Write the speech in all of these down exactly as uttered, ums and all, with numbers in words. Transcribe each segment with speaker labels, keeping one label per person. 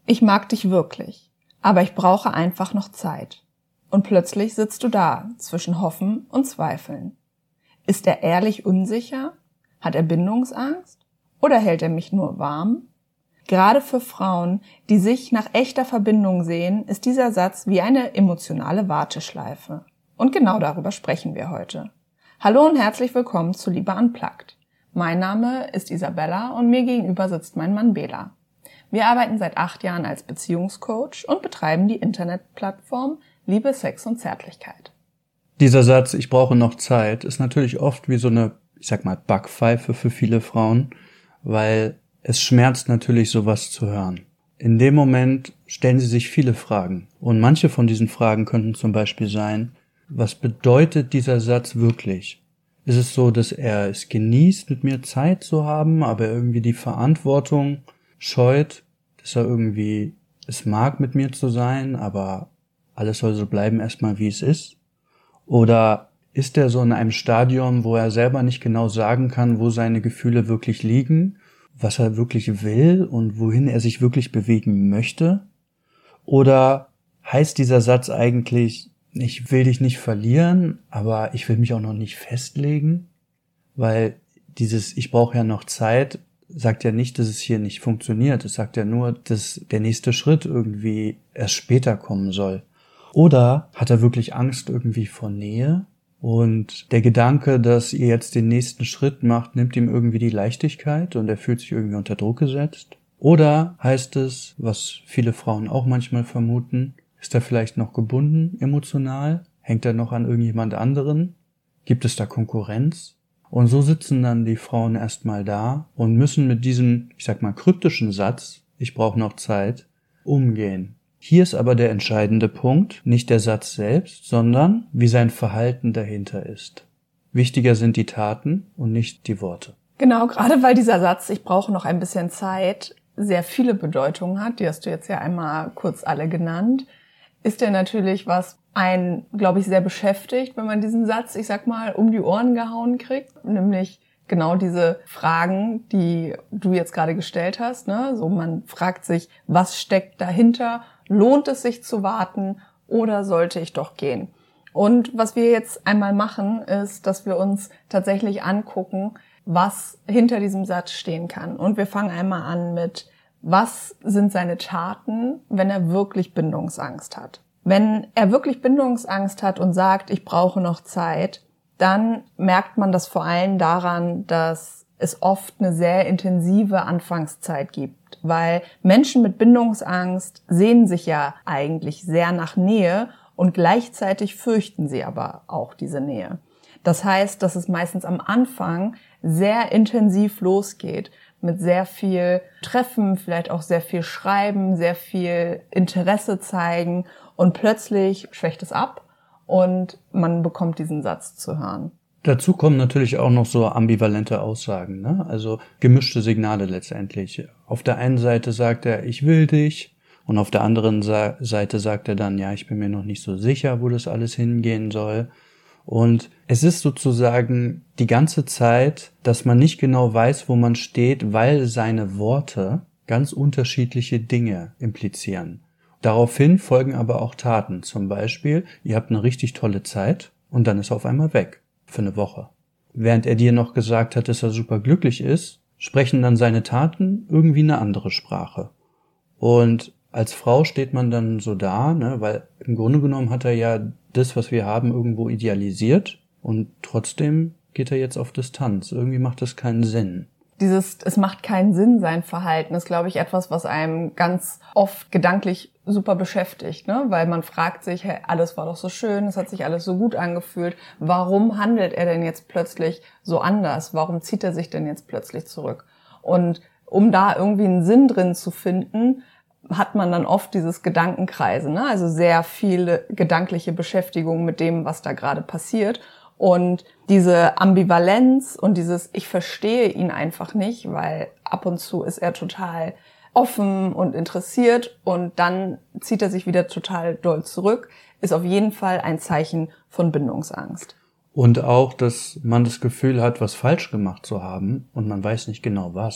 Speaker 1: Ich mag dich wirklich, aber ich brauche einfach noch Zeit. Und plötzlich sitzt du da, zwischen Hoffen und Zweifeln. Ist er ehrlich unsicher? Hat er Bindungsangst? Oder hält er mich nur warm? Gerade für Frauen, die sich nach echter Verbindung sehen, ist dieser Satz wie eine emotionale Warteschleife. Und genau darüber sprechen wir heute. Hallo und herzlich willkommen zu Liebe Unplugged. Mein Name ist Isabella und mir gegenüber sitzt mein Mann Bela. Wir arbeiten seit acht Jahren als Beziehungscoach und betreiben die Internetplattform Liebe, Sex und Zärtlichkeit.
Speaker 2: Dieser Satz, ich brauche noch Zeit, ist natürlich oft wie so eine, ich sag mal, Backpfeife für viele Frauen, weil es schmerzt natürlich, sowas zu hören. In dem Moment stellen sie sich viele Fragen. Und manche von diesen Fragen könnten zum Beispiel sein, was bedeutet dieser Satz wirklich? Ist es so, dass er es genießt, mit mir Zeit zu haben, aber irgendwie die Verantwortung scheut, dass er irgendwie es mag, mit mir zu sein, aber alles soll so bleiben erstmal, wie es ist? Oder ist er so in einem Stadium, wo er selber nicht genau sagen kann, wo seine Gefühle wirklich liegen, was er wirklich will und wohin er sich wirklich bewegen möchte? Oder heißt dieser Satz eigentlich, ich will dich nicht verlieren, aber ich will mich auch noch nicht festlegen? Weil dieses ich brauche ja noch Zeit sagt ja nicht, dass es hier nicht funktioniert. Es sagt ja nur, dass der nächste Schritt irgendwie erst später kommen soll. Oder hat er wirklich Angst irgendwie vor Nähe? Und der Gedanke, dass ihr jetzt den nächsten Schritt macht, nimmt ihm irgendwie die Leichtigkeit und er fühlt sich irgendwie unter Druck gesetzt? Oder heißt es, was viele Frauen auch manchmal vermuten, ist er vielleicht noch gebunden emotional? Hängt er noch an irgendjemand anderen? Gibt es da Konkurrenz? Und so sitzen dann die Frauen erstmal da und müssen mit diesem, ich sag mal, kryptischen Satz, ich brauche noch Zeit, umgehen. Hier ist aber der entscheidende Punkt, nicht der Satz selbst, sondern wie sein Verhalten dahinter ist. Wichtiger sind die Taten und nicht die Worte.
Speaker 1: Genau, gerade weil dieser Satz, ich brauche noch ein bisschen Zeit, sehr viele Bedeutungen hat, die hast du jetzt ja einmal kurz alle genannt, ist er natürlich was einen, glaube ich, sehr beschäftigt, wenn man diesen Satz, ich sag mal, um die Ohren gehauen kriegt, nämlich genau diese Fragen, die du jetzt gerade gestellt hast, ne? So, man fragt sich, was steckt dahinter? Lohnt es sich zu warten oder sollte ich doch gehen? Und was wir jetzt einmal machen, ist, dass wir uns tatsächlich angucken, was hinter diesem Satz stehen kann. Und wir fangen einmal an mit, was sind seine Taten, wenn er wirklich Bindungsangst hat? Wenn er wirklich Bindungsangst hat und sagt, ich brauche noch Zeit, dann merkt man das vor allem daran, dass es oft eine sehr intensive Anfangszeit gibt, weil Menschen mit Bindungsangst sehnen sich ja eigentlich sehr nach Nähe und gleichzeitig fürchten sie aber auch diese Nähe. Das heißt, dass es meistens am Anfang sehr intensiv losgeht, mit sehr viel Treffen, vielleicht auch sehr viel Schreiben, sehr viel Interesse zeigen und plötzlich schwächt es ab und man bekommt diesen Satz zu hören.
Speaker 2: Dazu kommen natürlich auch noch so ambivalente Aussagen, ne? Also gemischte Signale letztendlich. Auf der einen Seite sagt er, ich will dich, und auf der anderen Sa- Seite sagt er dann, ja, ich bin mir noch nicht so sicher, wo das alles hingehen soll. Und es ist sozusagen die ganze Zeit, dass man nicht genau weiß, wo man steht, weil seine Worte ganz unterschiedliche Dinge implizieren. Daraufhin folgen aber auch Taten. Zum Beispiel, ihr habt eine richtig tolle Zeit und dann ist er auf einmal weg. Für eine Woche. Während er dir noch gesagt hat, dass er super glücklich ist, sprechen dann seine Taten irgendwie eine andere Sprache. Und als Frau steht man dann so da, ne, weil im Grunde genommen hat er ja das, was wir haben, irgendwo idealisiert und trotzdem geht er jetzt auf Distanz. Irgendwie macht das keinen Sinn.
Speaker 1: Dieses, es macht keinen Sinn, sein Verhalten, ist, glaube ich, etwas, was einem ganz oft gedanklich super beschäftigt, ne? Weil man fragt sich, hey, alles war doch so schön, es hat sich alles so gut angefühlt. Warum handelt er denn jetzt plötzlich so anders? Warum zieht er sich denn jetzt plötzlich zurück? Und um da irgendwie einen Sinn drin zu finden, hat man dann oft dieses Gedankenkreisen, ne? Also sehr viele gedankliche Beschäftigung mit dem, was da gerade passiert. Und diese Ambivalenz und dieses ich verstehe ihn einfach nicht, weil ab und zu ist er total offen und interessiert und dann zieht er sich wieder total doll zurück, ist auf jeden Fall ein Zeichen von Bindungsangst.
Speaker 2: Und auch, dass man das Gefühl hat, was falsch gemacht zu haben und man weiß nicht genau was.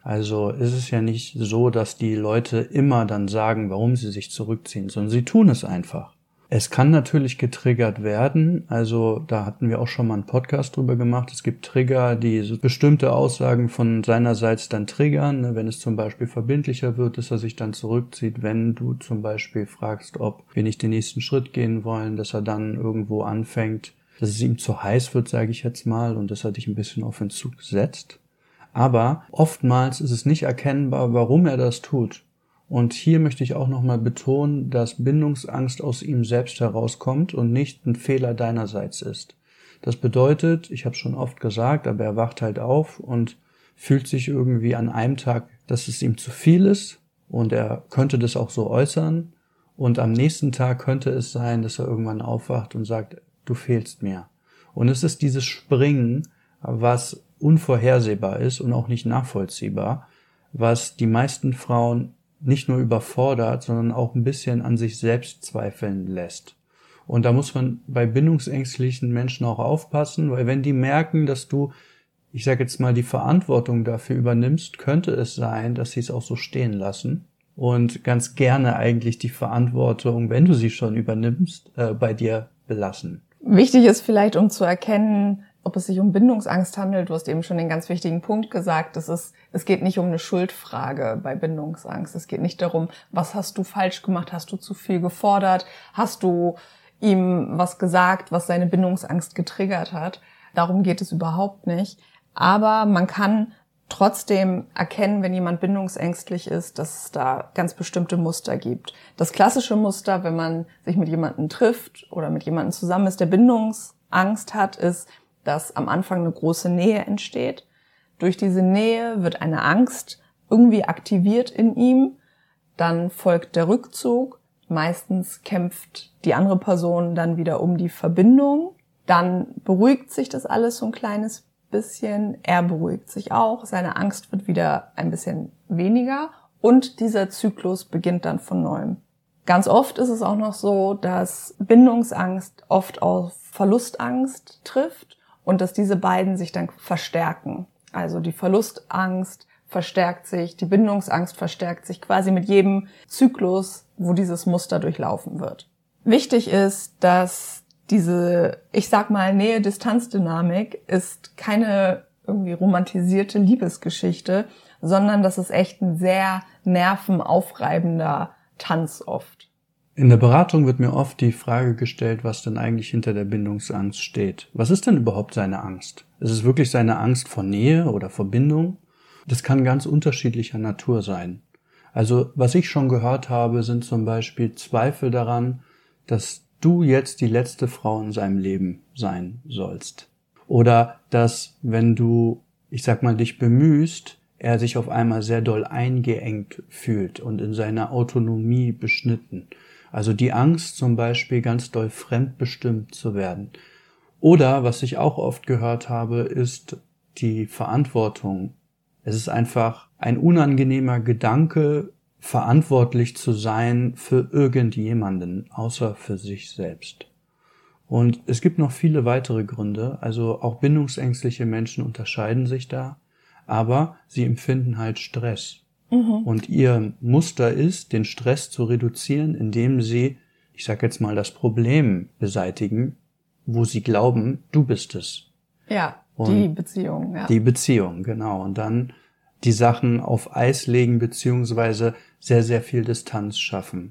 Speaker 2: Also ist es ja nicht so, dass die Leute immer dann sagen, warum sie sich zurückziehen, sondern sie tun es einfach. Es kann natürlich getriggert werden, also da hatten wir auch schon mal einen Podcast drüber gemacht. Es gibt Trigger, die so bestimmte Aussagen von seinerseits dann triggern. Wenn es zum Beispiel verbindlicher wird, dass er sich dann zurückzieht. Wenn du zum Beispiel fragst, ob wir nicht den nächsten Schritt gehen wollen, dass er dann irgendwo anfängt, dass es ihm zu heiß wird, sage ich jetzt mal, und dass er dich ein bisschen auf Entzug setzt. Aber oftmals ist es nicht erkennbar, warum er das tut. Und hier möchte ich auch nochmal betonen, dass Bindungsangst aus ihm selbst herauskommt und nicht ein Fehler deinerseits ist. Das bedeutet, ich habe es schon oft gesagt, aber er wacht halt auf und fühlt sich irgendwie an einem Tag, dass es ihm zu viel ist und er könnte das auch so äußern. Und am nächsten Tag könnte es sein, dass er irgendwann aufwacht und sagt, du fehlst mir. Und es ist dieses Springen, was unvorhersehbar ist und auch nicht nachvollziehbar, was die meisten Frauen nicht nur überfordert, sondern auch ein bisschen an sich selbst zweifeln lässt. Und da muss man bei bindungsängstlichen Menschen auch aufpassen, weil wenn die merken, dass du, ich sage jetzt mal, die Verantwortung dafür übernimmst, könnte es sein, dass sie es auch so stehen lassen und ganz gerne eigentlich die Verantwortung, wenn du sie schon übernimmst, äh, bei dir belassen.
Speaker 1: Wichtig ist vielleicht, um zu erkennen, ob es sich um Bindungsangst handelt. Du hast eben schon den ganz wichtigen Punkt gesagt. Es ist, es geht nicht um eine Schuldfrage bei Bindungsangst. Es geht nicht darum, was hast du falsch gemacht? Hast du zu viel gefordert? Hast du ihm was gesagt, was seine Bindungsangst getriggert hat? Darum geht es überhaupt nicht. Aber man kann trotzdem erkennen, wenn jemand bindungsängstlich ist, dass es da ganz bestimmte Muster gibt. Das klassische Muster, wenn man sich mit jemandem trifft oder mit jemandem zusammen ist, der Bindungsangst hat, ist, dass am Anfang eine große Nähe entsteht. Durch diese Nähe wird eine Angst irgendwie aktiviert in ihm. Dann folgt der Rückzug. Meistens kämpft die andere Person dann wieder um die Verbindung. Dann beruhigt sich das alles so ein kleines bisschen. Er beruhigt sich auch. Seine Angst wird wieder ein bisschen weniger. Und dieser Zyklus beginnt dann von neuem. Ganz oft ist es auch noch so, dass Bindungsangst oft auf Verlustangst trifft. Und dass diese beiden sich dann verstärken. Also die Verlustangst verstärkt sich, die Bindungsangst verstärkt sich quasi mit jedem Zyklus, wo dieses Muster durchlaufen wird. Wichtig ist, dass diese, ich sag mal, Nähe-Distanz-Dynamik ist keine irgendwie romantisierte Liebesgeschichte, sondern das ist echt ein sehr nervenaufreibender Tanz oft.
Speaker 2: In der Beratung wird mir oft die Frage gestellt, was denn eigentlich hinter der Bindungsangst steht. Was ist denn überhaupt seine Angst? Ist es wirklich seine Angst vor Nähe oder Verbindung? Das kann ganz unterschiedlicher Natur sein. Also was ich schon gehört habe, sind zum Beispiel Zweifel daran, dass du jetzt die letzte Frau in seinem Leben sein sollst. Oder dass, wenn du, ich sag mal, dich bemühst, er sich auf einmal sehr doll eingeengt fühlt und in seiner Autonomie beschnitten. Also die Angst zum Beispiel, ganz doll fremdbestimmt zu werden. Oder, was ich auch oft gehört habe, ist die Verantwortung. Es ist einfach ein unangenehmer Gedanke, verantwortlich zu sein für irgendjemanden, außer für sich selbst. Und es gibt noch viele weitere Gründe, also auch bindungsängstliche Menschen unterscheiden sich da, aber sie empfinden halt Stress. Mhm. Und ihr Muster ist, den Stress zu reduzieren, indem sie, ich sag jetzt mal, das Problem beseitigen, wo sie glauben, du bist es.
Speaker 1: Ja, und die Beziehung. Ja.
Speaker 2: Die Beziehung, genau. Und dann die Sachen auf Eis legen, beziehungsweise sehr, sehr viel Distanz schaffen.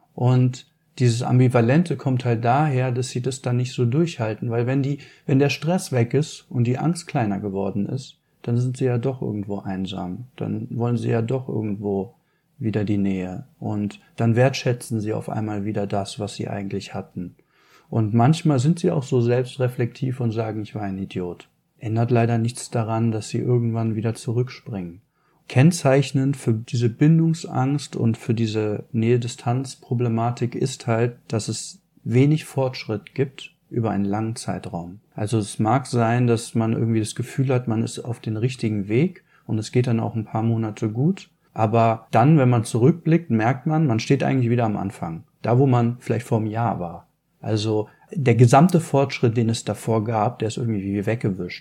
Speaker 2: Und dieses Ambivalente kommt halt daher, dass sie das dann nicht so durchhalten, weil wenn die, wenn der Stress weg ist und die Angst kleiner geworden ist, dann sind sie ja doch irgendwo einsam. Dann wollen sie ja doch irgendwo wieder die Nähe. Und dann wertschätzen sie auf einmal wieder das, was sie eigentlich hatten. Und manchmal sind sie auch so selbstreflektiv und sagen, ich war ein Idiot. Ändert leider nichts daran, dass sie irgendwann wieder zurückspringen. Kennzeichnend für diese Bindungsangst und für diese Nähe-Distanz-Problematik ist halt, dass es wenig Fortschritt gibt über einen langen Zeitraum. Also es mag sein, dass man irgendwie das Gefühl hat, man ist auf den richtigen Weg und es geht dann auch ein paar Monate gut. Aber dann, wenn man zurückblickt, merkt man, man steht eigentlich wieder am Anfang. Da, wo man vielleicht vor einem Jahr war. Also der gesamte Fortschritt, den es davor gab, der ist irgendwie wie weggewischt.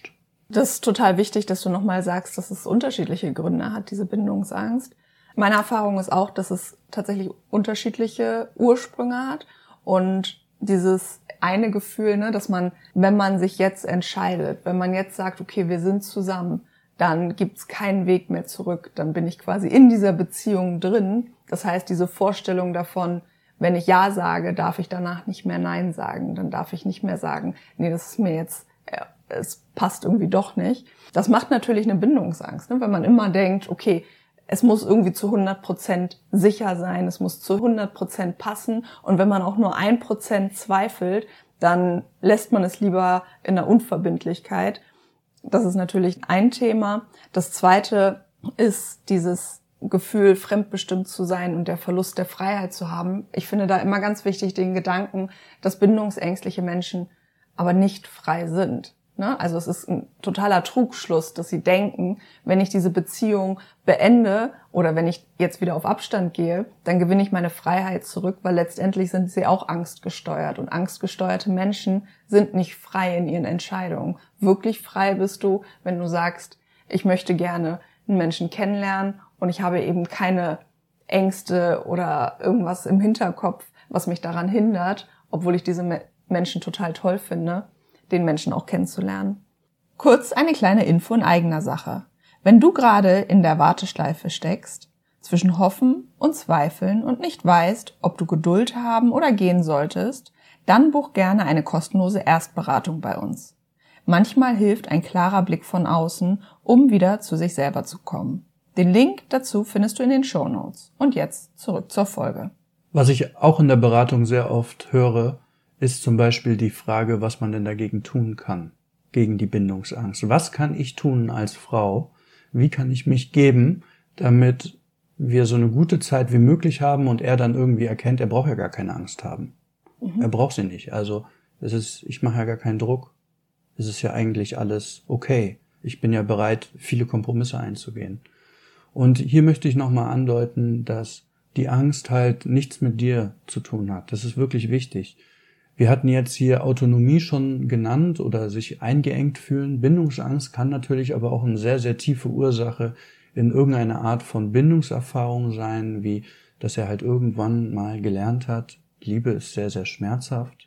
Speaker 1: Das ist total wichtig, dass du nochmal sagst, dass es unterschiedliche Gründe hat, diese Bindungsangst. Meine Erfahrung ist auch, dass es tatsächlich unterschiedliche Ursprünge hat und dieses eine Gefühl, ne, dass man, wenn man sich jetzt entscheidet, wenn man jetzt sagt, okay, wir sind zusammen, dann gibt's keinen Weg mehr zurück, dann bin ich quasi in dieser Beziehung drin. Das heißt, diese Vorstellung davon, wenn ich Ja sage, darf ich danach nicht mehr Nein sagen, dann darf ich nicht mehr sagen, nee, das ist mir jetzt, ja, es passt irgendwie doch nicht. Das macht natürlich eine Bindungsangst, ne, wenn man immer denkt, okay, es muss irgendwie zu hundert Prozent sicher sein, es muss zu hundert Prozent passen. Und wenn man auch nur ein Prozent zweifelt, dann lässt man es lieber in der Unverbindlichkeit. Das ist natürlich ein Thema. Das zweite ist dieses Gefühl, fremdbestimmt zu sein und der Verlust der Freiheit zu haben. Ich finde da immer ganz wichtig den Gedanken, dass bindungsängstliche Menschen aber nicht frei sind. Also es ist ein totaler Trugschluss, dass sie denken, wenn ich diese Beziehung beende oder wenn ich jetzt wieder auf Abstand gehe, dann gewinne ich meine Freiheit zurück, weil letztendlich sind sie auch angstgesteuert. Und angstgesteuerte Menschen sind nicht frei in ihren Entscheidungen. Wirklich frei bist du, wenn du sagst, ich möchte gerne einen Menschen kennenlernen und ich habe eben keine Ängste oder irgendwas im Hinterkopf, was mich daran hindert, obwohl ich diese Menschen total toll finde, den Menschen auch kennenzulernen. Kurz eine kleine Info in eigener Sache. Wenn du gerade in der Warteschleife steckst, zwischen Hoffen und Zweifeln und nicht weißt, ob du Geduld haben oder gehen solltest, dann buch gerne eine kostenlose Erstberatung bei uns. Manchmal hilft ein klarer Blick von außen, um wieder zu sich selber zu kommen. Den Link dazu findest du in den Shownotes. Und jetzt zurück zur Folge.
Speaker 2: Was ich auch in der Beratung sehr oft höre, ist zum Beispiel die Frage, was man denn dagegen tun kann, gegen die Bindungsangst. Was kann ich tun als Frau? Wie kann ich mich geben, damit wir so eine gute Zeit wie möglich haben und er dann irgendwie erkennt, er braucht ja gar keine Angst haben. Mhm. Er braucht sie nicht. Also es ist, ich mache ja gar keinen Druck. Es ist ja eigentlich alles okay. Ich bin ja bereit, viele Kompromisse einzugehen. Und hier möchte ich nochmal andeuten, dass die Angst halt nichts mit dir zu tun hat. Das ist wirklich wichtig. Wir hatten jetzt hier Autonomie schon genannt oder sich eingeengt fühlen. Bindungsangst kann natürlich aber auch eine sehr, sehr tiefe Ursache in irgendeiner Art von Bindungserfahrung sein, wie dass er halt irgendwann mal gelernt hat, Liebe ist sehr, sehr schmerzhaft,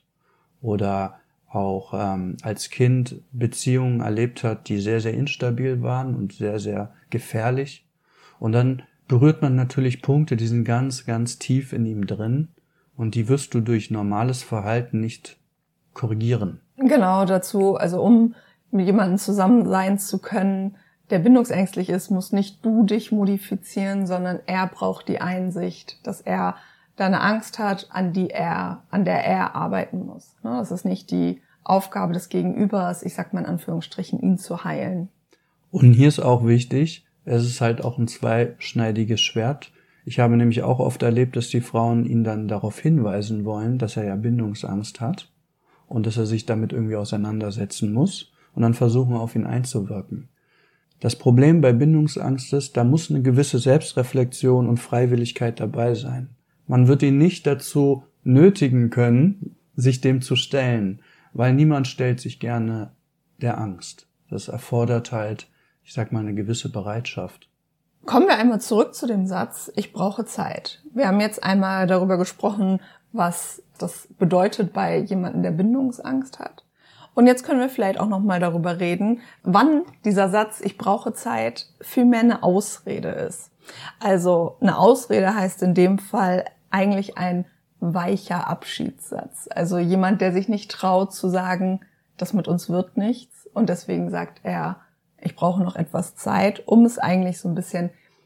Speaker 2: oder auch ähm, als Kind Beziehungen erlebt hat, die sehr, sehr instabil waren und sehr, sehr gefährlich. Und dann berührt man natürlich Punkte, die sind ganz, ganz tief in ihm drin. Und die wirst du durch normales Verhalten nicht korrigieren.
Speaker 1: Genau, dazu, also um mit jemandem zusammen sein zu können, der bindungsängstlich ist, muss nicht du dich modifizieren, sondern er braucht die Einsicht, dass er da eine Angst hat, an die er, an der er arbeiten muss. Das ist nicht die Aufgabe des Gegenübers, ich sag mal in Anführungsstrichen, ihn zu heilen.
Speaker 2: Und hier ist auch wichtig, es ist halt auch ein zweischneidiges Schwert. Ich habe nämlich auch oft erlebt, dass die Frauen ihn dann darauf hinweisen wollen, dass er ja Bindungsangst hat und dass er sich damit irgendwie auseinandersetzen muss und dann versuchen, auf ihn einzuwirken. Das Problem bei Bindungsangst ist, da muss eine gewisse Selbstreflexion und Freiwilligkeit dabei sein. Man wird ihn nicht dazu nötigen können, sich dem zu stellen, weil niemand stellt sich gerne der Angst. Das erfordert halt, ich sag mal, eine gewisse Bereitschaft.
Speaker 1: Kommen wir einmal zurück zu dem Satz, ich brauche Zeit. Wir haben jetzt einmal darüber gesprochen, was das bedeutet bei jemandem, der Bindungsangst hat. Und jetzt können wir vielleicht auch noch mal darüber reden, wann dieser Satz, ich brauche Zeit, vielmehr eine Ausrede ist. Also eine Ausrede heißt in dem Fall eigentlich ein weicher Abschiedssatz. Also jemand, der sich nicht traut zu sagen, das mit uns wird nichts. Und deswegen sagt er, ich brauche noch etwas Zeit, um es eigentlich so ein bisschen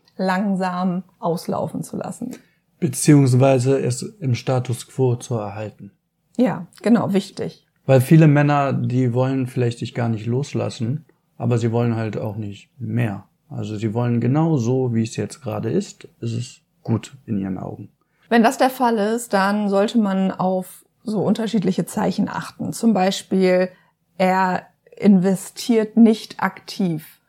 Speaker 1: langsam auslaufen zu lassen.
Speaker 2: Beziehungsweise es im Status quo zu erhalten.
Speaker 1: Ja, genau, wichtig.
Speaker 2: Weil viele Männer, die wollen vielleicht dich gar nicht loslassen, aber sie wollen halt auch nicht mehr. Also sie wollen genau so, wie es jetzt gerade ist, ist es gut in ihren Augen.
Speaker 1: Wenn das der Fall ist, dann sollte man auf so unterschiedliche Zeichen achten. Zum Beispiel, er investiert nicht aktiv.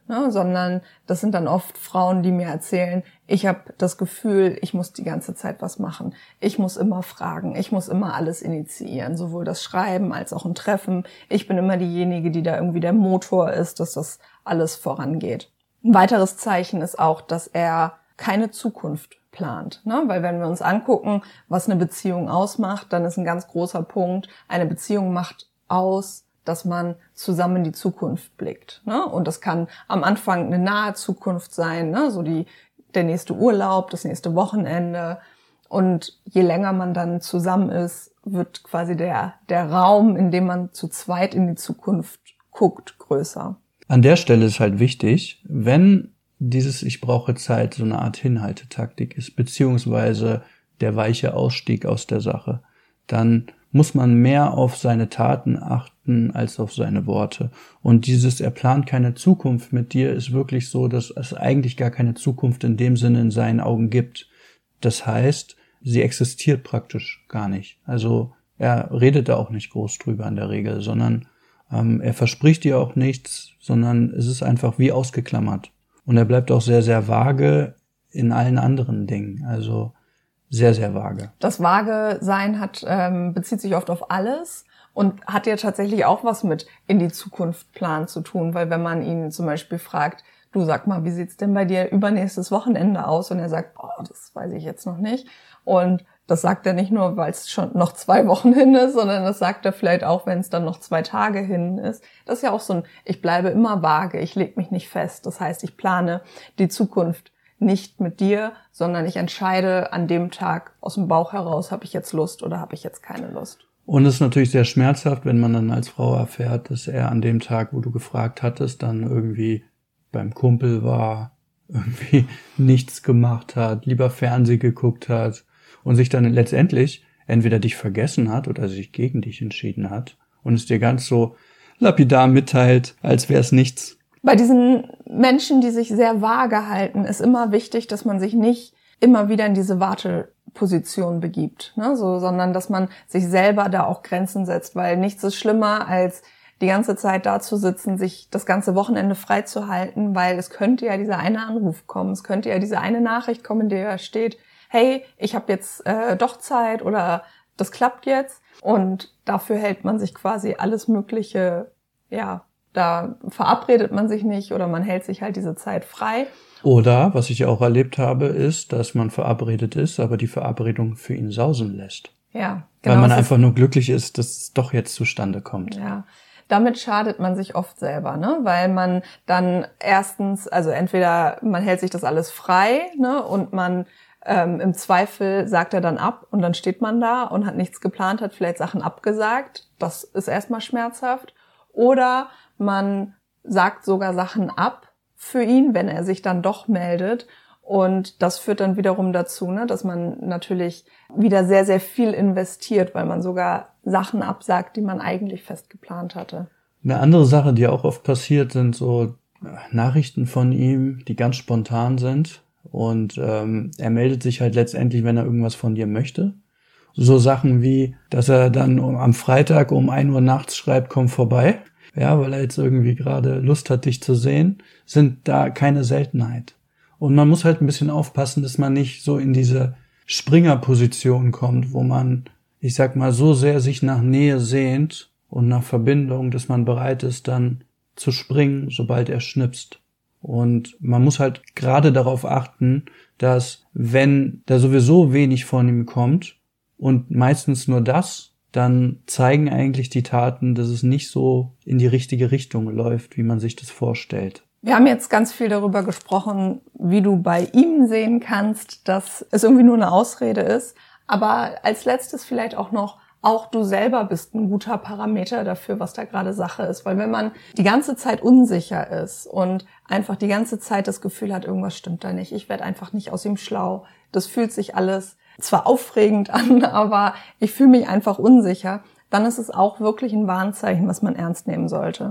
Speaker 1: ne? Sondern das sind dann oft Frauen, die mir erzählen, ich habe das Gefühl, ich muss die ganze Zeit was machen. Ich muss immer fragen, ich muss immer alles initiieren, sowohl das Schreiben als auch ein Treffen. Ich bin immer diejenige, die da irgendwie der Motor ist, dass das alles vorangeht. Ein weiteres Zeichen ist auch, dass er keine Zukunft plant, ne? Weil wenn wir uns angucken, was eine Beziehung ausmacht, dann ist ein ganz großer Punkt, eine Beziehung macht aus, dass man zusammen in die Zukunft blickt, ne? Und das kann am Anfang eine nahe Zukunft sein, ne? So die der nächste Urlaub, das nächste Wochenende. Und je länger man dann zusammen ist, wird quasi der der Raum, in dem man zu zweit in die Zukunft guckt, größer.
Speaker 2: An der Stelle ist halt wichtig, wenn dieses Ich brauche Zeit so eine Art Hinhaltetaktik ist, beziehungsweise der weiche Ausstieg aus der Sache, dann muss man mehr auf seine Taten achten als auf seine Worte. Und dieses er plant keine Zukunft mit dir ist wirklich so, dass es eigentlich gar keine Zukunft in dem Sinne in seinen Augen gibt. Das heißt, sie existiert praktisch gar nicht. Also er redet da auch nicht groß drüber in der Regel, sondern ähm, er verspricht dir auch nichts, sondern es ist einfach wie ausgeklammert. Und er bleibt auch sehr, sehr vage in allen anderen Dingen. Also sehr, sehr vage.
Speaker 1: Das Vage-Sein hat, ähm, bezieht sich oft auf alles und hat ja tatsächlich auch was mit in die Zukunft planen zu tun. Weil wenn man ihn zum Beispiel fragt, du sag mal, wie sieht's denn bei dir übernächstes Wochenende aus? Und er sagt, oh, das weiß ich jetzt noch nicht. Und das sagt er nicht nur, weil es schon noch zwei Wochen hin ist, sondern das sagt er vielleicht auch, wenn es dann noch zwei Tage hin ist. Das ist ja auch so ein, ich bleibe immer vage, ich lege mich nicht fest. Das heißt, ich plane die Zukunft nicht mit dir, sondern ich entscheide an dem Tag aus dem Bauch heraus, habe ich jetzt Lust oder habe ich jetzt keine Lust.
Speaker 2: Und es ist natürlich sehr schmerzhaft, wenn man dann als Frau erfährt, dass er an dem Tag, wo du gefragt hattest, dann irgendwie beim Kumpel war, irgendwie nichts gemacht hat, lieber Fernsehen geguckt hat und sich dann letztendlich entweder dich vergessen hat oder sich gegen dich entschieden hat und es dir ganz so lapidar mitteilt, als wäre es nichts.
Speaker 1: Bei diesen Menschen, die sich sehr vage halten, ist immer wichtig, dass man sich nicht immer wieder in diese Warteposition begibt, ne? So, sondern dass man sich selber da auch Grenzen setzt, weil nichts ist schlimmer, als die ganze Zeit da zu sitzen, sich das ganze Wochenende frei zu halten, weil es könnte ja dieser eine Anruf kommen, es könnte ja diese eine Nachricht kommen, in der ja steht, hey, ich habe jetzt äh, doch Zeit oder das klappt jetzt. Und dafür hält man sich quasi alles Mögliche, ja, da verabredet man sich nicht oder man hält sich halt diese Zeit frei.
Speaker 2: Oder, was ich auch erlebt habe, ist, dass man verabredet ist, aber die Verabredung für ihn sausen lässt.
Speaker 1: Ja, genau.
Speaker 2: Weil man einfach nur glücklich ist, dass es doch jetzt zustande kommt.
Speaker 1: Ja, damit schadet man sich oft selber, ne? Weil man dann erstens, also entweder man hält sich das alles frei, ne? Und man ähm, im Zweifel sagt er dann ab und dann steht man da und hat nichts geplant, hat vielleicht Sachen abgesagt. Das ist erstmal schmerzhaft. Oder man sagt sogar Sachen ab für ihn, wenn er sich dann doch meldet. Und das führt dann wiederum dazu, ne, dass man natürlich wieder sehr, sehr viel investiert, weil man sogar Sachen absagt, die man eigentlich fest geplant hatte.
Speaker 2: Eine andere Sache, die auch oft passiert, sind so Nachrichten von ihm, die ganz spontan sind. Und ähm, er meldet sich halt letztendlich, wenn er irgendwas von dir möchte. So Sachen wie, dass er dann um, am Freitag um ein Uhr nachts schreibt, komm vorbei. Ja, weil er jetzt irgendwie gerade Lust hat, dich zu sehen, sind da keine Seltenheit. Und man muss halt ein bisschen aufpassen, dass man nicht so in diese Springerposition kommt, wo man, ich sag mal, so sehr sich nach Nähe sehnt und nach Verbindung, dass man bereit ist, dann zu springen, sobald er schnipst. Und man muss halt gerade darauf achten, dass wenn da sowieso wenig von ihm kommt und meistens nur das, dann zeigen eigentlich die Taten, dass es nicht so in die richtige Richtung läuft, wie man sich das vorstellt.
Speaker 1: Wir haben jetzt ganz viel darüber gesprochen, wie du bei ihm sehen kannst, dass es irgendwie nur eine Ausrede ist. Aber als letztes vielleicht auch noch, auch du selber bist ein guter Parameter dafür, was da gerade Sache ist. Weil wenn man die ganze Zeit unsicher ist und einfach die ganze Zeit das Gefühl hat, irgendwas stimmt da nicht, ich werde einfach nicht aus ihm schlau, das fühlt sich alles zwar aufregend an, aber ich fühle mich einfach unsicher, dann ist es auch wirklich ein Warnzeichen, was man ernst nehmen sollte.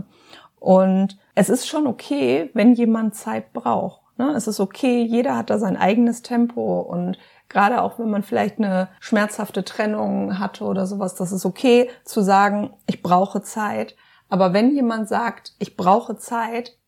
Speaker 1: Und es ist schon okay, wenn jemand Zeit braucht, ne? Es ist okay, jeder hat da sein eigenes Tempo und gerade auch wenn man vielleicht eine schmerzhafte Trennung hatte oder sowas, das ist okay zu sagen, ich brauche Zeit. Aber wenn jemand sagt, ich brauche Zeit,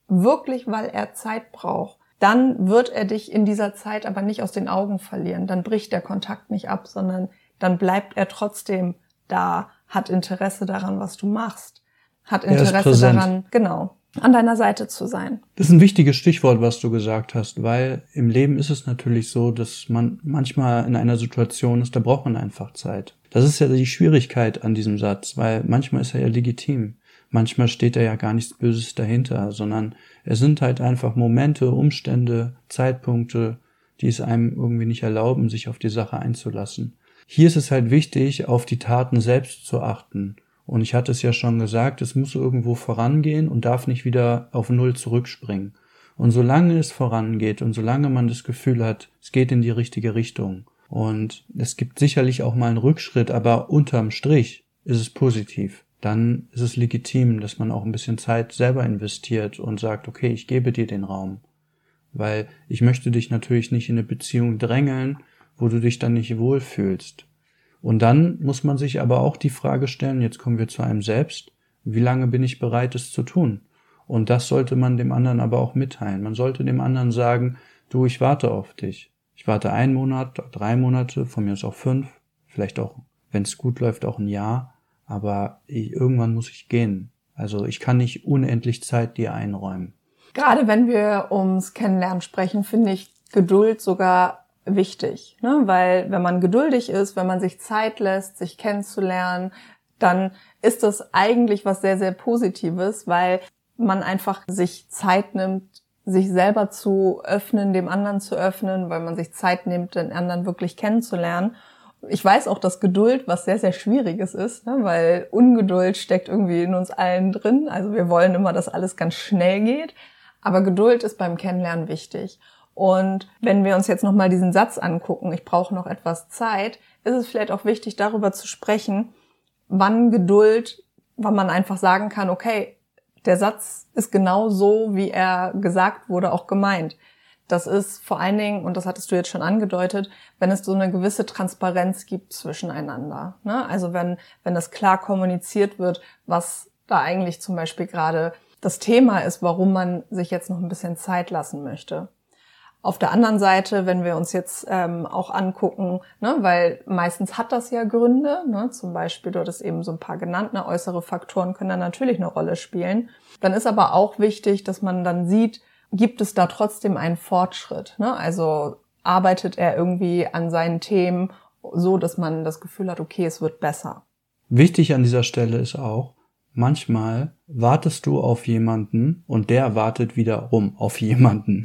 Speaker 1: wirklich, weil er Zeit braucht, dann wird er dich in dieser Zeit aber nicht aus den Augen verlieren. Dann bricht der Kontakt nicht ab, sondern dann bleibt er trotzdem da, hat Interesse daran, was du machst, hat Interesse daran, genau, an deiner Seite zu sein.
Speaker 2: Das ist ein wichtiges Stichwort, was du gesagt hast, weil im Leben ist es natürlich so, dass man manchmal in einer Situation ist, da braucht man einfach Zeit. Das ist ja die Schwierigkeit an diesem Satz, weil manchmal ist er ja legitim. Manchmal steht da ja gar nichts Böses dahinter, sondern es sind halt einfach Momente, Umstände, Zeitpunkte, die es einem irgendwie nicht erlauben, sich auf die Sache einzulassen. Hier ist es halt wichtig, auf die Taten selbst zu achten. Und ich hatte es ja schon gesagt, es muss irgendwo vorangehen und darf nicht wieder auf Null zurückspringen. Und solange es vorangeht und solange man das Gefühl hat, es geht in die richtige Richtung und es gibt sicherlich auch mal einen Rückschritt, aber unterm Strich ist es positiv. Dann ist es legitim, dass man auch ein bisschen Zeit selber investiert und sagt, okay, ich gebe dir den Raum. Weil ich möchte dich natürlich nicht in eine Beziehung drängeln, wo du dich dann nicht wohlfühlst. Und dann muss man sich aber auch die Frage stellen, jetzt kommen wir zu einem selbst, wie lange bin ich bereit, es zu tun? Und das sollte man dem anderen aber auch mitteilen. Man sollte dem anderen sagen, du, ich warte auf dich. Ich warte einen Monat, drei Monate, von mir aus auch fünf, vielleicht auch, wenn es gut läuft, auch ein Jahr. Aber ich, irgendwann muss ich gehen. Also ich kann nicht unendlich Zeit dir einräumen.
Speaker 1: Gerade wenn wir ums Kennenlernen sprechen, finde ich Geduld sogar wichtig, ne? Weil wenn man geduldig ist, wenn man sich Zeit lässt, sich kennenzulernen, dann ist das eigentlich was sehr, sehr Positives, weil man einfach sich Zeit nimmt, sich selber zu öffnen, dem anderen zu öffnen, weil man sich Zeit nimmt, den anderen wirklich kennenzulernen. Ich weiß auch, dass Geduld was sehr, sehr Schwieriges ist, ne? Weil Ungeduld steckt irgendwie in uns allen drin. Also wir wollen immer, dass alles ganz schnell geht. Aber Geduld ist beim Kennenlernen wichtig. Und wenn wir uns jetzt nochmal diesen Satz angucken, ich brauche noch etwas Zeit, ist es vielleicht auch wichtig, darüber zu sprechen, wann Geduld, wann man einfach sagen kann, okay, der Satz ist genau so, wie er gesagt wurde, auch gemeint. Das ist vor allen Dingen, und das hattest du jetzt schon angedeutet, wenn es so eine gewisse Transparenz gibt zwischeneinander, ne? Also wenn, wenn das klar kommuniziert wird, was da eigentlich zum Beispiel gerade das Thema ist, warum man sich jetzt noch ein bisschen Zeit lassen möchte. Auf der anderen Seite, wenn wir uns jetzt ähm, auch angucken, ne, weil meistens hat das ja Gründe, ne, zum Beispiel, dort ist eben so ein paar genannt, ne, äußere Faktoren können dann natürlich eine Rolle spielen. Dann ist aber auch wichtig, dass man dann sieht, gibt es da trotzdem einen Fortschritt, ne? Also arbeitet er irgendwie an seinen Themen so, dass man das Gefühl hat, okay, es wird besser.
Speaker 2: Wichtig an dieser Stelle ist auch, manchmal wartest du auf jemanden und der wartet wiederum auf jemanden.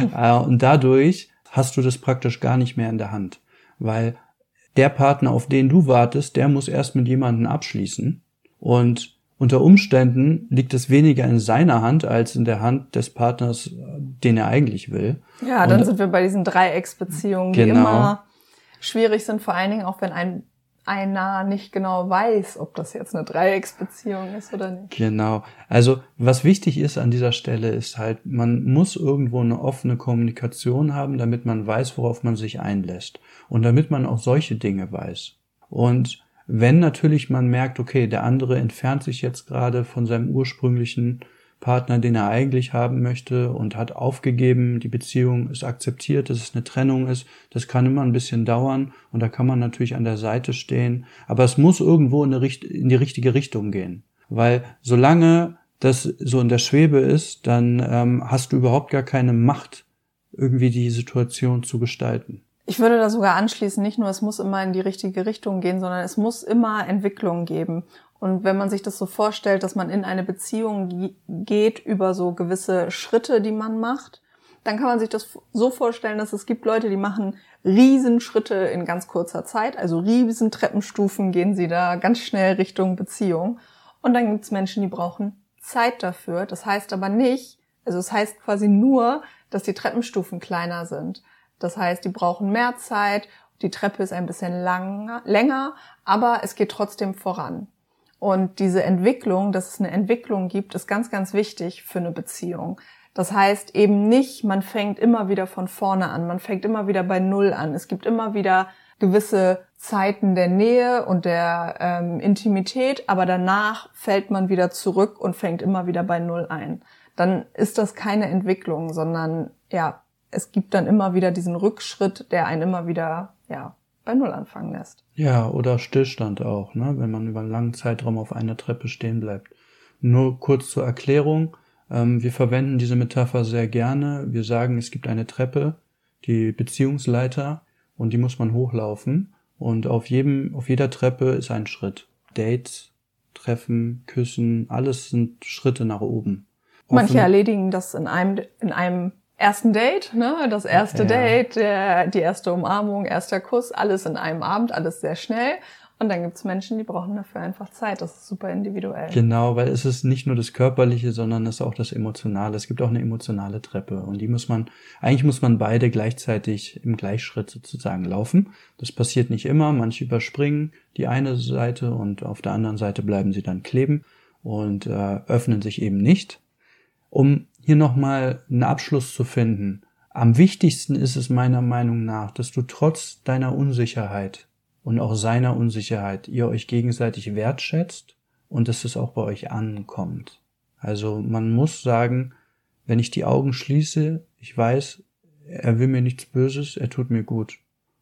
Speaker 2: Und dadurch hast du das praktisch gar nicht mehr in der Hand. Weil der Partner, auf den du wartest, der muss erst mit jemandem abschließen. Und unter Umständen liegt es weniger in seiner Hand als in der Hand des Partners, den er eigentlich will.
Speaker 1: Ja, dann und, sind wir bei diesen Dreiecksbeziehungen, die genau. immer schwierig sind, vor allen Dingen auch wenn ein einer nicht genau weiß, ob das jetzt eine Dreiecksbeziehung ist oder nicht.
Speaker 2: Genau. Also was wichtig ist an dieser Stelle ist halt, man muss irgendwo eine offene Kommunikation haben, damit man weiß, worauf man sich einlässt. Und damit man auch solche Dinge weiß. Und wenn natürlich man merkt, okay, der andere entfernt sich jetzt gerade von seinem ursprünglichen Partner, den er eigentlich haben möchte und hat aufgegeben, die Beziehung ist akzeptiert, dass es eine Trennung ist, das kann immer ein bisschen dauern und da kann man natürlich an der Seite stehen, aber es muss irgendwo in, eine, in die richtige Richtung gehen, weil solange das so in der Schwebe ist, dann ähm, hast du überhaupt gar keine Macht, irgendwie die Situation zu gestalten.
Speaker 1: Ich würde da sogar anschließen, nicht nur es muss immer in die richtige Richtung gehen, sondern es muss immer Entwicklung geben. Und wenn man sich das so vorstellt, dass man in eine Beziehung geht über so gewisse Schritte, die man macht, dann kann man sich das so vorstellen, dass es gibt Leute, die machen Riesenschritte in ganz kurzer Zeit, also riesen Treppenstufen gehen sie da ganz schnell Richtung Beziehung. Und dann gibt es Menschen, die brauchen Zeit dafür. Das heißt aber nicht, also es heißt quasi nur, dass die Treppenstufen kleiner sind. Das heißt, die brauchen mehr Zeit, die Treppe ist ein bisschen lang, länger, aber es geht trotzdem voran. Und diese Entwicklung, dass es eine Entwicklung gibt, ist ganz, ganz wichtig für eine Beziehung. Das heißt eben nicht, man fängt immer wieder von vorne an, man fängt immer wieder bei Null an. Es gibt immer wieder gewisse Zeiten der Nähe und der ähm, Intimität, aber danach fällt man wieder zurück und fängt immer wieder bei Null ein. dann ist das keine Entwicklung, sondern ja, es gibt dann immer wieder diesen Rückschritt, der einen immer wieder ja bei Null anfangen lässt.
Speaker 2: Ja, oder Stillstand auch, ne, wenn man über einen langen Zeitraum auf einer Treppe stehen bleibt. Nur kurz zur Erklärung, ähm, wir verwenden diese Metapher sehr gerne. Wir sagen, es gibt eine Treppe, die Beziehungsleiter, und die muss man hochlaufen. Und auf jedem, auf jeder Treppe ist ein Schritt. Dates, Treffen, Küssen, alles sind Schritte nach oben.
Speaker 1: Manche erledigen das in einem, in einem ersten Date, ne? Das erste ja. Date, der, die erste Umarmung, erster Kuss, alles in einem Abend, alles sehr schnell. Und dann gibt's Menschen, die brauchen dafür einfach Zeit. Das ist super individuell.
Speaker 2: Genau, weil es ist nicht nur das Körperliche, sondern es ist auch das Emotionale. Es gibt auch eine emotionale Treppe. Und die muss man, eigentlich muss man beide gleichzeitig im Gleichschritt sozusagen laufen. Das passiert nicht immer. Manche überspringen die eine Seite und auf der anderen Seite bleiben sie dann kleben und äh, öffnen sich eben nicht. Um hier nochmal einen Abschluss zu finden. Am wichtigsten ist es meiner Meinung nach, dass du trotz deiner Unsicherheit und auch seiner Unsicherheit ihr euch gegenseitig wertschätzt und dass es auch bei euch ankommt. Also man muss sagen, wenn ich die Augen schließe, ich weiß, er will mir nichts Böses, er tut mir gut.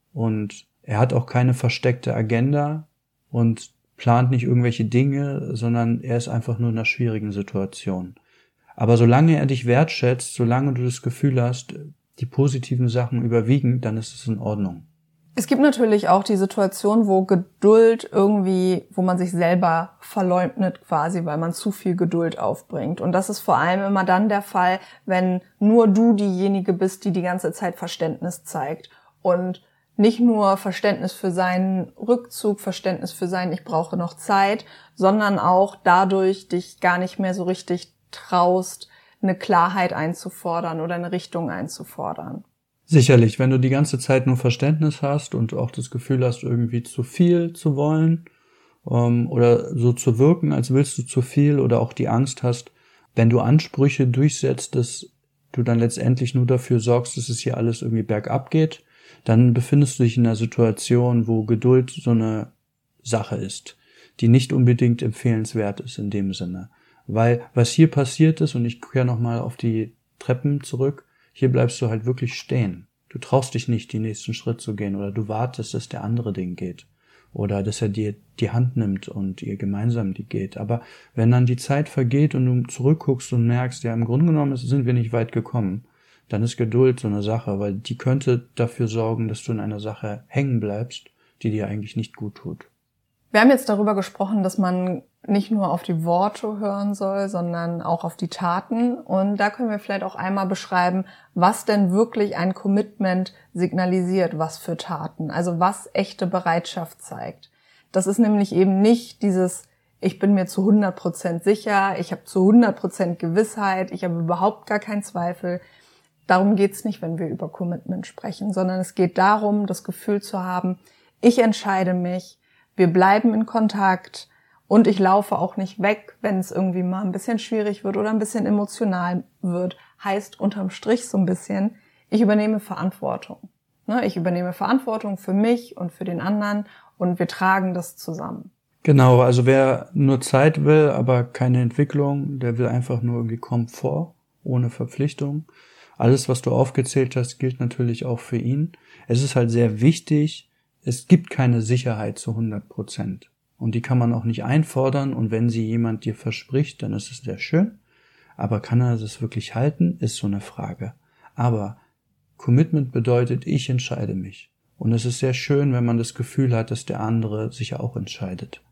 Speaker 2: Und er hat auch keine versteckte Agenda und plant nicht irgendwelche Dinge, sondern er ist einfach nur in einer schwierigen Situation. Aber solange er dich wertschätzt, solange du das Gefühl hast, die positiven Sachen überwiegen, dann ist es in Ordnung.
Speaker 1: Es gibt natürlich auch die Situation, wo Geduld irgendwie, wo man sich selber verleugnet quasi, weil man zu viel Geduld aufbringt. Und das ist vor allem immer dann der Fall, wenn nur du diejenige bist, die die ganze Zeit Verständnis zeigt. Und nicht nur Verständnis für seinen Rückzug, Verständnis für sein Ich brauche noch Zeit, sondern auch dadurch dich gar nicht mehr so richtig traust, eine Klarheit einzufordern oder eine Richtung einzufordern.
Speaker 2: Sicherlich, wenn du die ganze Zeit nur Verständnis hast und auch das Gefühl hast, irgendwie zu viel zu wollen ähm, oder so zu wirken, als willst du zu viel, oder auch die Angst hast, wenn du Ansprüche durchsetzt, dass du dann letztendlich nur dafür sorgst, dass es hier alles irgendwie bergab geht, dann befindest du dich in einer Situation, wo Geduld so eine Sache ist, die nicht unbedingt empfehlenswert ist in dem Sinne. Weil was hier passiert ist, und ich kehre nochmal auf die Treppen zurück, hier bleibst du halt wirklich stehen. Du traust dich nicht, den nächsten Schritt zu gehen, oder du wartest, dass der andere den geht. Oder dass er dir die Hand nimmt und ihr gemeinsam die geht. Aber wenn dann die Zeit vergeht und du zurückguckst und merkst, ja, im Grunde genommen sind wir nicht weit gekommen, dann ist Geduld so eine Sache, weil die könnte dafür sorgen, dass du in einer Sache hängen bleibst, die dir eigentlich nicht gut tut.
Speaker 1: Wir haben jetzt darüber gesprochen, dass man nicht nur auf die Worte hören soll, sondern auch auf die Taten. Und da können wir vielleicht auch einmal beschreiben, was denn wirklich ein Commitment signalisiert, was für Taten. Also was echte Bereitschaft zeigt. Das ist nämlich eben nicht dieses, ich bin mir zu hundert Prozent sicher, ich habe zu hundert Prozent Gewissheit, ich habe überhaupt gar keinen Zweifel. Darum geht's nicht, wenn wir über Commitment sprechen, sondern es geht darum, das Gefühl zu haben, ich entscheide mich, wir bleiben in Kontakt und ich laufe auch nicht weg, wenn es irgendwie mal ein bisschen schwierig wird oder ein bisschen emotional wird. Heißt unterm Strich so ein bisschen, ich übernehme Verantwortung. Ne? Ich übernehme Verantwortung für mich und für den anderen und wir tragen das zusammen.
Speaker 2: Genau, also wer nur Zeit will, aber keine Entwicklung, der will einfach nur irgendwie Komfort, ohne Verpflichtung. Alles, was du aufgezählt hast, gilt natürlich auch für ihn. Es ist halt sehr wichtig, es gibt keine Sicherheit zu hundert Prozent. Und die kann man auch nicht einfordern. Und wenn sie jemand dir verspricht, dann ist es sehr schön. Aber kann er das wirklich halten, ist so eine Frage. Aber Commitment bedeutet, ich entscheide mich. Und es ist sehr schön, wenn man das Gefühl hat, dass der andere sich auch entscheidet.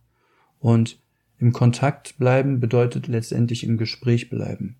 Speaker 2: Und im Kontakt bleiben bedeutet letztendlich im Gespräch bleiben.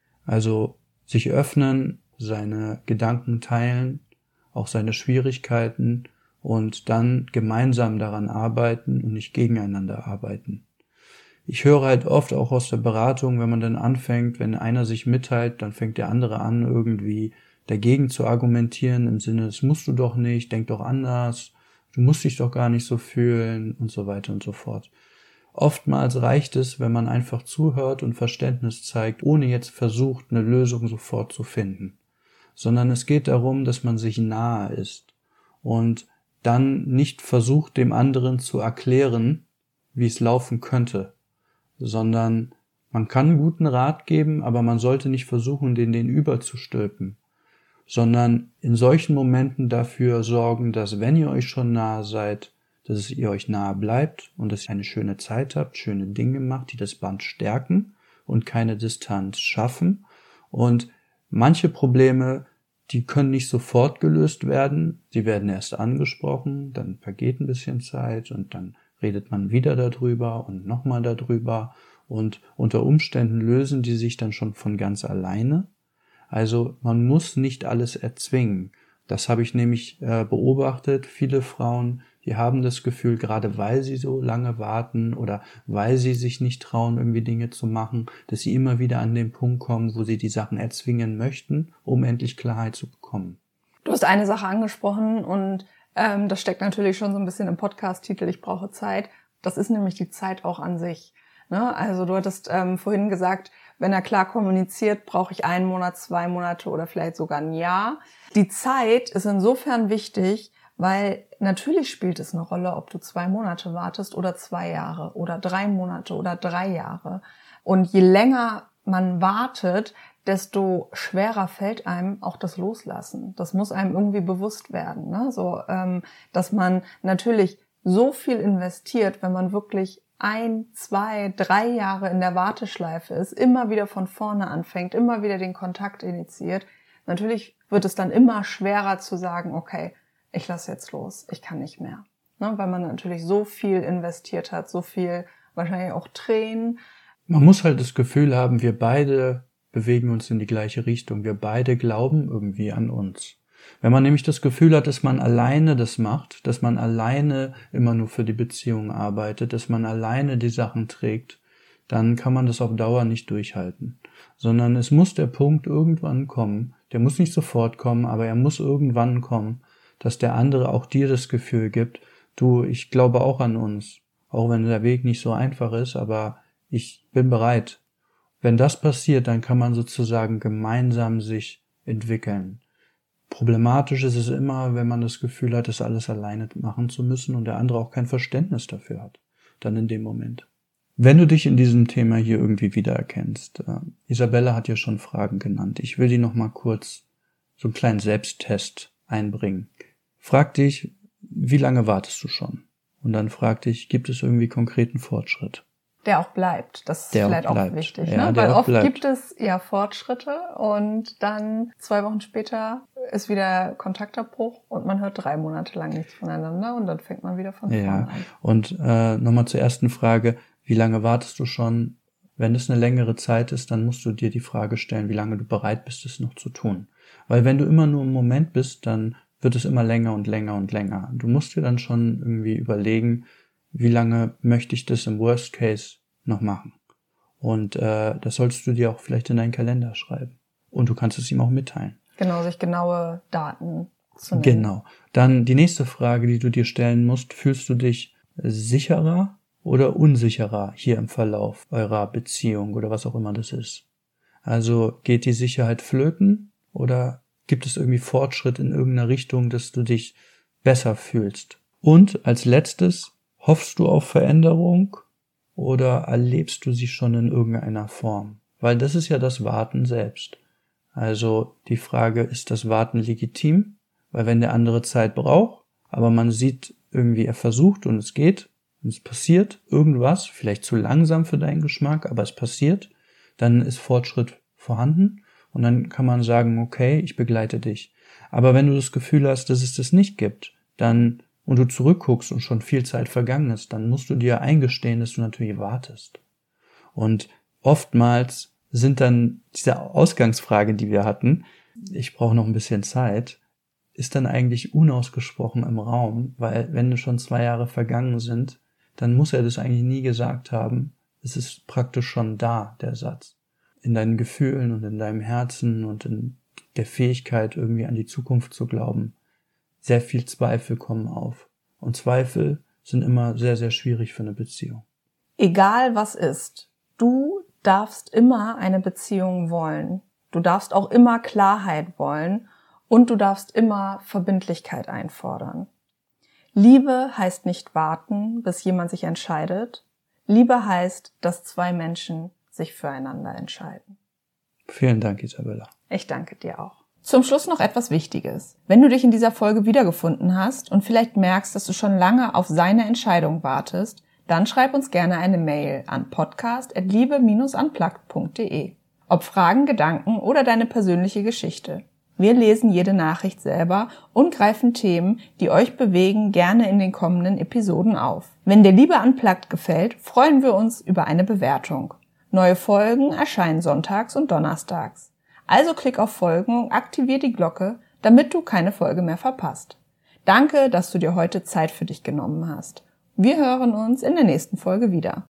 Speaker 2: Also sich öffnen, seine Gedanken teilen, auch seine Schwierigkeiten, und dann gemeinsam daran arbeiten und nicht gegeneinander arbeiten. Ich höre halt oft auch aus der Beratung, wenn man dann anfängt, wenn einer sich mitteilt, dann fängt der andere an, irgendwie dagegen zu argumentieren, im Sinne, das musst du doch nicht, denk doch anders, du musst dich doch gar nicht so fühlen und so weiter und so fort. Oftmals reicht es, wenn man einfach zuhört und Verständnis zeigt, ohne jetzt versucht, eine Lösung sofort zu finden. Sondern es geht darum, dass man sich nahe ist und dann nicht versucht, dem anderen zu erklären, wie es laufen könnte, sondern Man kann einen guten Rat geben, aber man sollte nicht versuchen, den den überzustülpen, sondern in solchen Momenten dafür sorgen, dass, wenn ihr euch schon nahe seid, dass ihr euch nahe bleibt und dass ihr eine schöne Zeit habt, schöne Dinge macht, die das Band stärken und keine Distanz schaffen. Und manche Probleme, die können nicht sofort gelöst werden. Sie werden erst angesprochen, dann vergeht ein bisschen Zeit und dann redet man wieder darüber und nochmal darüber. Und unter Umständen lösen die sich dann schon von ganz alleine. Also man muss nicht alles erzwingen. Das habe ich nämlich äh, beobachtet. Viele Frauen, die haben das Gefühl, gerade weil sie so lange warten oder weil sie sich nicht trauen, irgendwie Dinge zu machen, dass sie immer wieder an den Punkt kommen, wo sie die Sachen erzwingen möchten, um endlich Klarheit zu bekommen.
Speaker 1: Du hast eine Sache angesprochen und ähm, das steckt natürlich schon so ein bisschen im Podcast-Titel Ich brauche Zeit. Das ist nämlich die Zeit auch an sich. Ne? Also du hattest ähm, vorhin gesagt, wenn er klar kommuniziert, brauche ich einen Monat, zwei Monate oder vielleicht sogar ein Jahr. Die Zeit ist insofern wichtig, weil natürlich spielt es eine Rolle, ob du zwei Monate wartest oder zwei Jahre oder drei Monate oder drei Jahre. Und je länger man wartet, desto schwerer fällt einem auch das Loslassen. Das muss einem irgendwie bewusst werden, ne? So, ähm, dass man natürlich so viel investiert, wenn man wirklich ein, zwei, drei Jahre in der Warteschleife ist, immer wieder von vorne anfängt, immer wieder den Kontakt initiiert. Natürlich wird es dann immer schwerer zu sagen, okay, ich lasse jetzt los, ich kann nicht mehr. Ne? Weil man natürlich so viel investiert hat, so viel, wahrscheinlich auch Tränen.
Speaker 2: Man muss halt das Gefühl haben, wir beide bewegen uns in die gleiche Richtung. Wir beide glauben irgendwie an uns. Wenn man nämlich das Gefühl hat, dass man alleine das macht, dass man alleine immer nur für die Beziehung arbeitet, dass man alleine die Sachen trägt, dann kann man das auf Dauer nicht durchhalten. Sondern es muss der Punkt irgendwann kommen, der muss nicht sofort kommen, aber er muss irgendwann kommen, dass der andere auch dir das Gefühl gibt, du, ich glaube auch an uns, auch wenn der Weg nicht so einfach ist, aber ich bin bereit. Wenn das passiert, dann kann man sozusagen gemeinsam sich entwickeln. Problematisch ist es immer, wenn man das Gefühl hat, das alles alleine machen zu müssen und der andere auch kein Verständnis dafür hat, dann in dem Moment. Wenn du dich in diesem Thema hier irgendwie wiedererkennst, äh, Isabella hat ja schon Fragen genannt, ich will die nochmal kurz so einen kleinen Selbsttest einbringen. Frag dich, wie lange wartest du schon? Und dann frag dich, gibt es irgendwie konkreten Fortschritt?
Speaker 1: Der auch bleibt. Das ist
Speaker 2: der
Speaker 1: vielleicht
Speaker 2: auch,
Speaker 1: auch wichtig,
Speaker 2: ja,
Speaker 1: ne? Weil oft
Speaker 2: bleibt.
Speaker 1: gibt es ja Fortschritte und dann zwei Wochen später ist wieder Kontaktabbruch und man hört drei Monate lang nichts voneinander und dann fängt man wieder von vorne
Speaker 2: ja.
Speaker 1: an.
Speaker 2: Und äh, nochmal zur ersten Frage, wie lange wartest du schon? Wenn es eine längere Zeit ist, dann musst du dir die Frage stellen, wie lange du bereit bist, es noch zu tun. Weil wenn du immer nur im Moment bist, dann wird es immer länger und länger und länger. Du musst dir dann schon irgendwie überlegen, wie lange möchte ich das im Worst Case noch machen. Und äh, das solltest du dir auch vielleicht in deinen Kalender schreiben. Und du kannst es ihm auch mitteilen.
Speaker 1: Genau, sich genaue Daten zu nehmen.
Speaker 2: Genau. Dann die nächste Frage, die du dir stellen musst, fühlst du dich sicherer oder unsicherer hier im Verlauf eurer Beziehung oder was auch immer das ist? Also geht die Sicherheit flöten oder gibt es irgendwie Fortschritt in irgendeiner Richtung, dass du dich besser fühlst? Und als letztes, hoffst du auf Veränderung oder erlebst du sie schon in irgendeiner Form? Weil das ist ja das Warten selbst. Also die Frage, ist das Warten legitim? Weil wenn der andere Zeit braucht, aber man sieht irgendwie, er versucht und es geht, und es passiert irgendwas, vielleicht zu langsam für deinen Geschmack, aber es passiert, dann ist Fortschritt vorhanden und dann kann man sagen, okay, ich begleite dich. Aber wenn du das Gefühl hast, dass es das nicht gibt, dann und du zurückguckst und schon viel Zeit vergangen ist, dann musst du dir eingestehen, dass du natürlich wartest. Und oftmals sind dann diese Ausgangsfrage, die wir hatten, ich brauche noch ein bisschen Zeit, ist dann eigentlich unausgesprochen im Raum, weil wenn schon zwei Jahre vergangen sind, dann muss er das eigentlich nie gesagt haben. Es ist praktisch schon da, der Satz. In deinen Gefühlen und in deinem Herzen und in der Fähigkeit, irgendwie an die Zukunft zu glauben. Sehr viel Zweifel kommen auf. Und Zweifel sind immer sehr, sehr schwierig für eine Beziehung.
Speaker 1: Egal was ist, du darfst immer eine Beziehung wollen. Du darfst auch immer Klarheit wollen und du darfst immer Verbindlichkeit einfordern. Liebe heißt nicht warten, bis jemand sich entscheidet. Liebe heißt, dass zwei Menschen sich füreinander entscheiden.
Speaker 2: Vielen Dank, Isabella.
Speaker 1: Ich danke dir auch. Zum Schluss noch etwas Wichtiges. Wenn du dich in dieser Folge wiedergefunden hast und vielleicht merkst, dass du schon lange auf seine Entscheidung wartest, dann schreib uns gerne eine Mail an podcast at liebe Bindestrich unplugged punkt de. Ob Fragen, Gedanken oder deine persönliche Geschichte. Wir lesen jede Nachricht selber und greifen Themen, die euch bewegen, gerne in den kommenden Episoden auf. Wenn dir Liebe Unplugged gefällt, freuen wir uns über eine Bewertung. Neue Folgen erscheinen sonntags und donnerstags. Also klick auf Folgen und aktivier die Glocke, damit du keine Folge mehr verpasst. Danke, dass du dir heute Zeit für dich genommen hast. Wir hören uns in der nächsten Folge wieder.